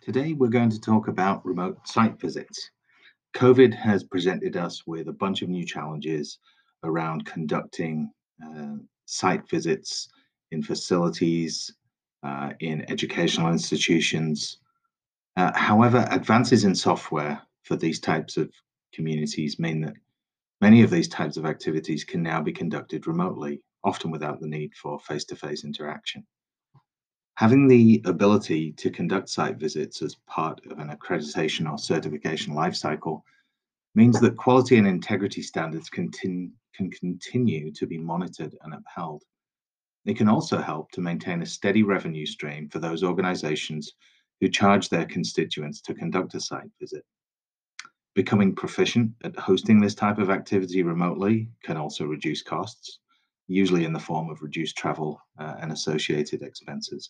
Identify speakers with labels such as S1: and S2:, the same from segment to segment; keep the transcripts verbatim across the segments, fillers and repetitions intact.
S1: Today, we're going to talk about remote site visits. COVID has presented us with a bunch of new challenges around conducting uh, site visits in facilities, uh, in educational institutions. Uh, however, advances in software for these types of communities mean that many of these types of activities can now be conducted remotely, often without the need for face to face interaction. Having the ability to conduct site visits as part of an accreditation or certification lifecycle means that quality and integrity standards contin- can continue to be monitored and upheld. It can also help to maintain a steady revenue stream for those organizations who charge their constituents to conduct a site visit. Becoming proficient at hosting this type of activity remotely can also reduce costs, usually in the form of reduced travel uh, and associated expenses.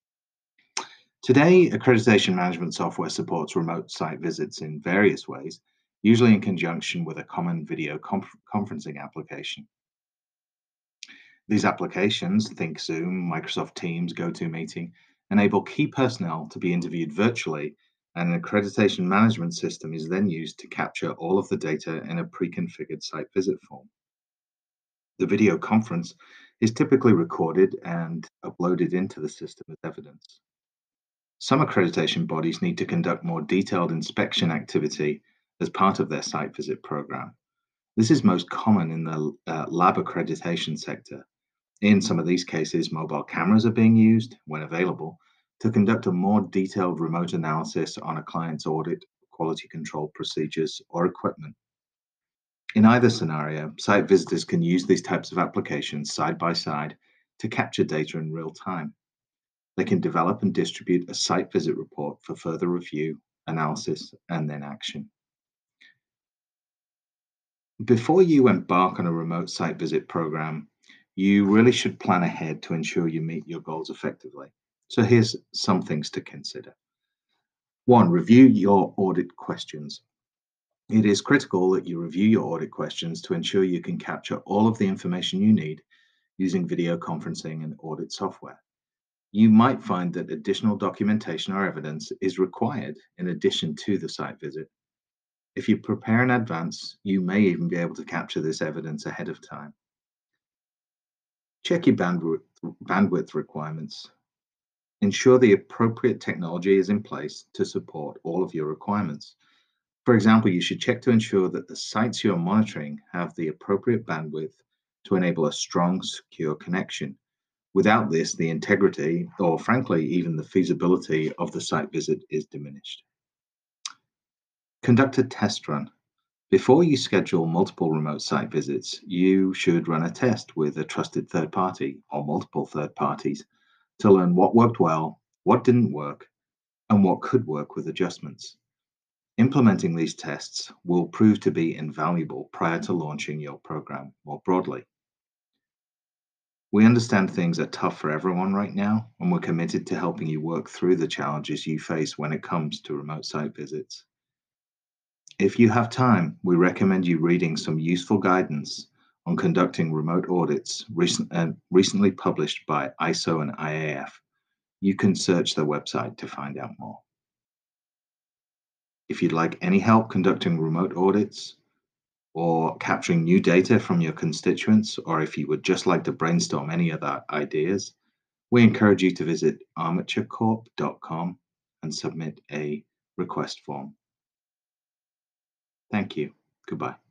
S1: Today, accreditation management software supports remote site visits in various ways, usually in conjunction with a common video conf- conferencing application. These applications, think Zoom, Microsoft Teams, GoToMeeting, enable key personnel to be interviewed virtually, and an accreditation management system is then used to capture all of the data in a pre-configured site visit form. The video conference is typically recorded and uploaded into the system as evidence. Some accreditation bodies need to conduct more detailed inspection activity as part of their site visit program. This is most common in the uh, lab accreditation sector. In some of these cases, mobile cameras are being used, when available, to conduct a more detailed remote analysis on a client's audit, quality control procedures, or equipment. In either scenario, site visitors can use these types of applications side by side to capture data in real time. They can develop and distribute a site visit report for further review, analysis, and then action. Before you embark on a remote site visit program, you really should plan ahead to ensure you meet your goals effectively. So here's some things to consider. One, review your audit questions. It is critical that you review your audit questions to ensure you can capture all of the information you need using video conferencing and audit software. You might find that additional documentation or evidence is required in addition to the site visit. If you prepare in advance, you may even be able to capture this evidence ahead of time. Check your bandwidth, bandwidth requirements. Ensure the appropriate technology is in place to support all of your requirements. For example, you should check to ensure that the sites you're monitoring have the appropriate bandwidth to enable a strong, secure connection. Without this, the integrity, or frankly, even the feasibility of the site visit is diminished. Conduct a test run. Before you schedule multiple remote site visits, you should run a test with a trusted third party or multiple third parties to learn what worked well, what didn't work, and what could work with adjustments. Implementing these tests will prove to be invaluable prior to launching your program more broadly. We understand things are tough for everyone right now, and we're committed to helping you work through the challenges you face when it comes to remote site visits. If you have time, we recommend you reading some useful guidance on conducting remote audits recent, uh, recently published by I S O and I A F. You can search their website to find out more. If you'd like any help conducting remote audits or capturing new data from your constituents, or if you would just like to brainstorm any other ideas, we encourage you to visit armature corp dot com and submit a request form. Thank you. Goodbye.